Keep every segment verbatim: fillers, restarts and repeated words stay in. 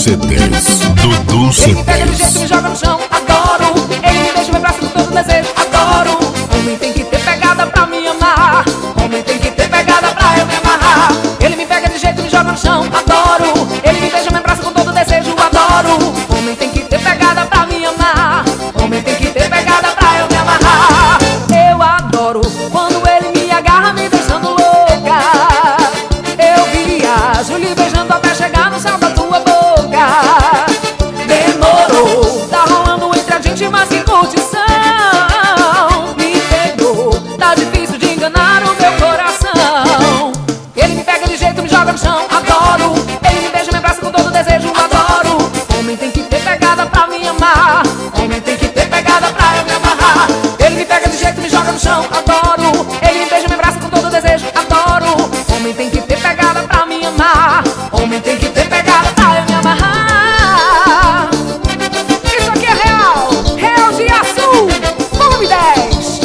C Ds, Dudu Ele me pega de jeito, C Ds. me joga no chão, adoro. Ele me deixa, me abraça com todo desejo, adoro. Homem tem que ter pegada pra me amar. Homem tem que ter pegada pra eu me amarrar. Ele me pega de jeito, me joga no chão, adoro. Ele me deixa, me abraça com todo desejo, adoro. Homem tem que ter pegada pra me amar. Homem tem que ter pegada pra eu me amarrar. Eu adoro quando ele me agarra, me deixando louca. Eu viajo, lhe beijando até chegar no céu da tua boca. Demorou, tá rolando entre a gente, mas que curtição. Me pegou, tá difícil de enganar o meu coração. Ele me pega de jeito, me joga no chão, adoro. Ele me beija, me abraça com todo desejo, adoro. Homem tem que ter pegada pra me amar. Homem tem que ter pegada pra eu me amarrar. Ele me pega de jeito, me joga no chão, adoro. Ele me beija, me abraça com todo desejo, adoro. Homem tem que ter pegada pra me amar. Homem tem que ter pegada pra eu me amarrar. Isso aqui é real, real de Açu, volume dez.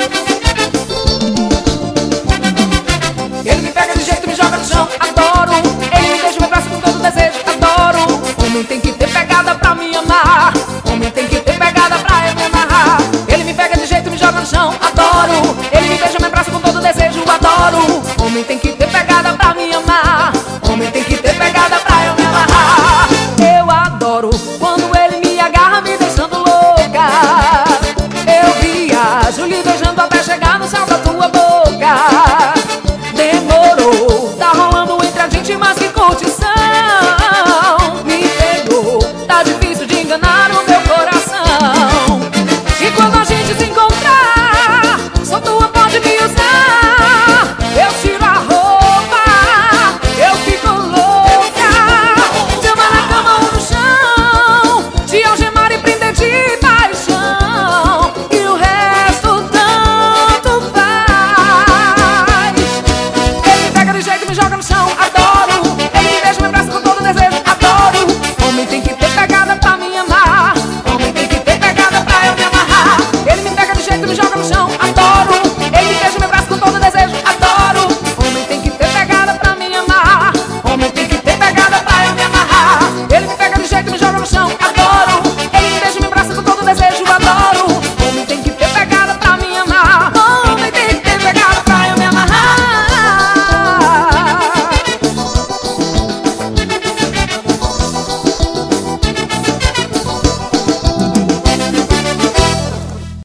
Ele me pega de jeito, me joga no chão, adoro. Ele me deixa, me abraça com todo desejo, adoro. Homem tem que ter pegada pra me amar. Homem tem que ter pegada pra eu me amarrar. Ele me pega de jeito, me joga no chão, adoro. Ele me deixa, me abraça com todo desejo, adoro. Homem tem que ter pegada pra me amar. Homem tem que ter pegada pra eu me amarrar. Eu adoro quando ele me agarra, me deixando louca. Eu viajo, lhe beijando até chegar no céu da tua boca. Demorou, tá rolando entre a gente, mas que curtição. Me pegou, tá difícil de enganar o meu coração. E quando a gente se encontrar, só tua pode me usar. Eu tiro a roupa, eu fico louca. Te amar na cama ou no chão, te algemar e prender de paixão. E o resto tanto faz. Ele me pega de jeito, me joga no chão,